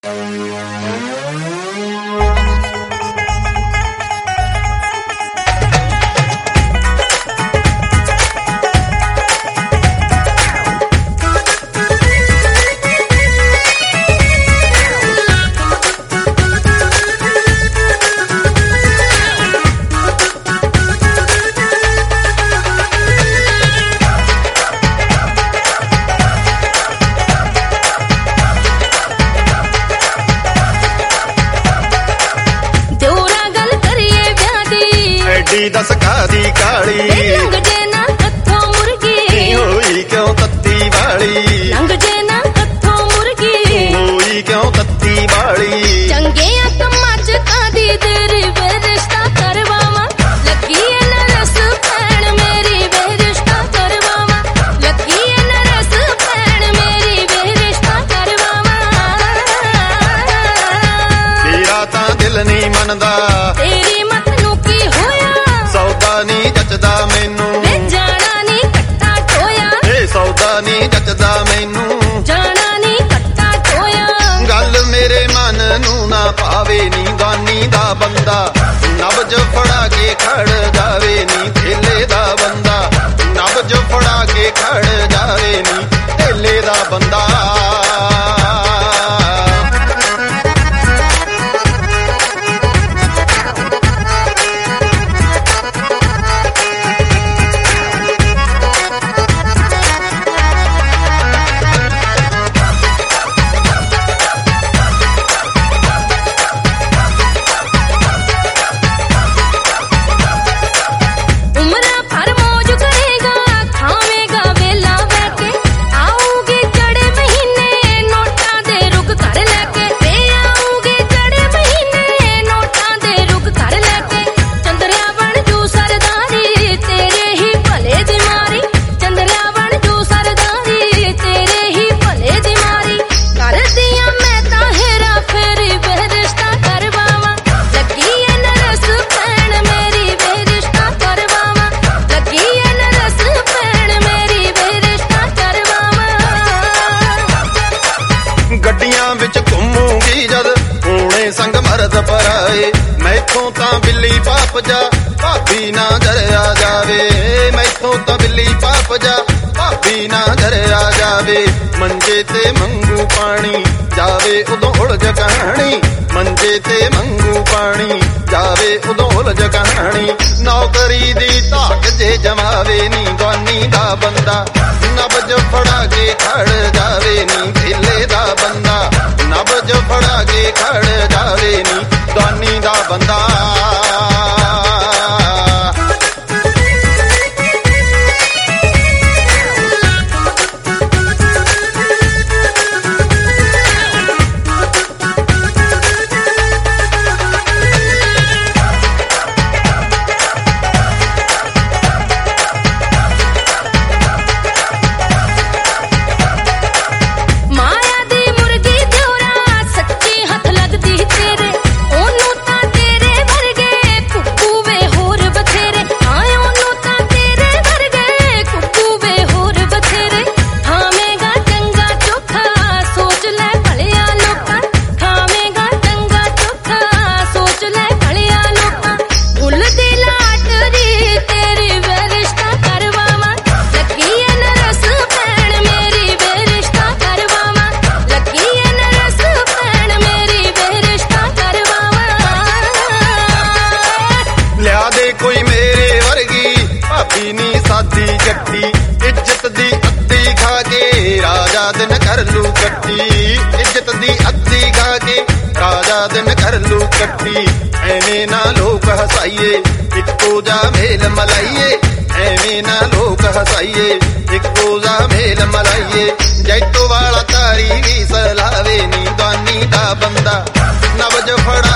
दस कादी काली लंघ जे ना हथों मुर्गी होई क्यों तत्ती वाली लंघ जे ना हथों मुर्गी होई क्यों तत्ती वाली चंगे समाज कादी तेरी बेरिश्ता करवावा लगी न रस भैन मेरी बेरिश्ता करवावा लगी न रस भैन मेरी बेरिश्ता करवावा तेरा तां दिल नहीं मनदा तेरी मत नू की होया सौदा नहीं जचदा मैनू वे जाना नहीं कट्टा टोया सौदा नहीं जचदा मैनू जाना नहीं कट्टा टोया गल मेरे मन नू ना पावे नी गानी दा बंदा नबज फड़ा के खड़ जावे नी थेले दा बंदा नबज फड़ा के खड़ जावे नी थेले दा बंदा संग मरद पराए मैथों तां बिल्ली पाप जा भाभी ना जरिया जावे मैथों तां बिल्ली पाप जा भाभी ना जरिया जावे मंजे ते मंगू पानी जावे उदों उलझ कहानी मंजे ते मंगू पानी जावे उदों उलझ कहानी नौकरी दी धाक जे जमावे नी गानी दा बंदा नबज फड़ा के खड़ जावे नी थेले दा बंदा नबज फड़ा के खड़ जावे नी गानी दा बंदा इज्जत दी अद्धी खा के राजा दिन कर लू कट्टी इज्जत दी अद्धी खा के राजा दिन कर लू कट्टी एवें ना लोग हसाइए इक्को जा मेल मलाइए एवें ना लोग हसाइए इक्को जा मेल मलाइए जैतो वाला तारी भी सलावे नी गानी दा बंदा नबज फड़ा